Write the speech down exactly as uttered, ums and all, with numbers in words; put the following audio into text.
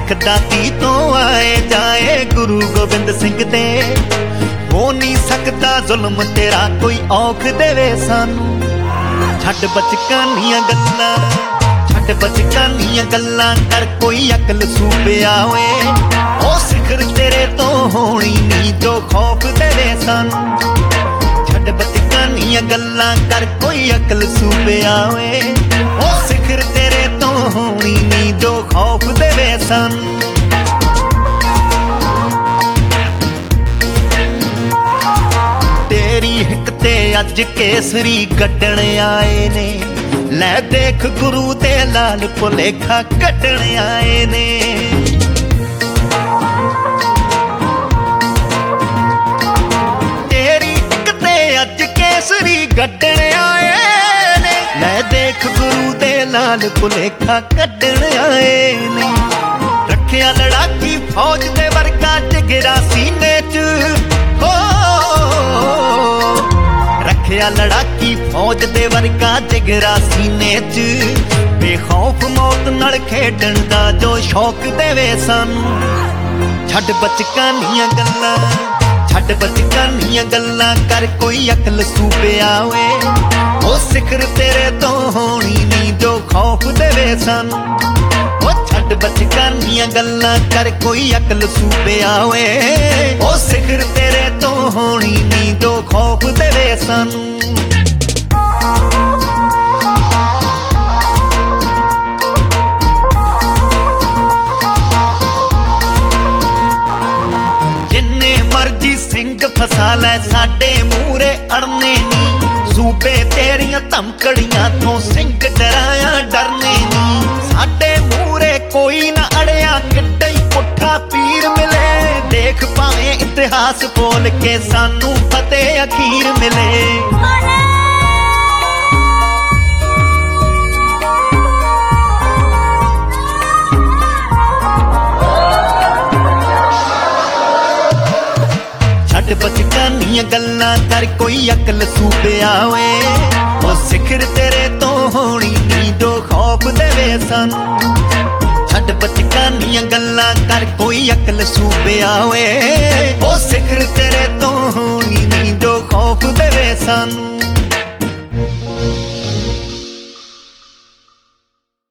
सिख दाती तो आए जाए गुरु गोबिंद सिंह दे। हो नहीं सकता जुल्म तेरा कोई औख देवे सानू। छड्ड बचकानियां गल्लां छड्ड बचकानियां गल्लां कर कोई अकल सूपिया होए। ओ सिखर तेरे तो होनी नी जो खौफ देवे सानू। छड्ड बचकानियां गल्लां कर कोई अकल सूपिया होए। ओ सिखर तेरे तो होनी नी जो खौफ देवे सानू। तेरी हिक ते अज केसरी कड्डण आए ने। लै देख गुरु दे लाल भुलेखा कड्डण आए ने। तेरी हिक ते अज केसरी कड्डण आए ने। लै देख गुरु दे लाल भुलेखा कड्डण आए ने। रखिया लड़ाकी फौज दे वर्गा जिगरा सीने च। हो रखिया लड़ाकी फौज दे वर्गा जिगरा सीने च। बेखौफ मौत नाल खेडण दा जो शौक देवे सानू। छड्ड बचकानियां गल्लां छड्ड बचकानियां गल्लां कर कोई अकल सूपिया होए। ओ सिखर तेरे तो होनी नी जो खौफ देवे सानू। ओ छड्ड बचकानियां गल्लां कर कोई अकल सूपिया होए। ओ सिखर तेरे तो होनी नी जो खौफ देवे सानू। जिन्ने मर्जी सिंह फसा लै साडे मूरे अड़ने नी। सूबे तेरियां धमकड़ियां तो सिंह डराया डरने नी। साडे मूरे कोई ना अड़िया किड्डा ही पुट्ठा पीर मिले। देख भावें इतिहास बोल के सानू फतेह अखीर मिले। छड्ड बचकानियां गल्लां कर कोई अकल सूपिया होए। ओ सिखर तेरे तो होनी नी जो खौफ देवे सानू। छड्ड बचकानियां गल्लां कर कोई अकल सूपिया होए। ओ सिखर तेरे तो होनी नी जो खौफ देवे सानू।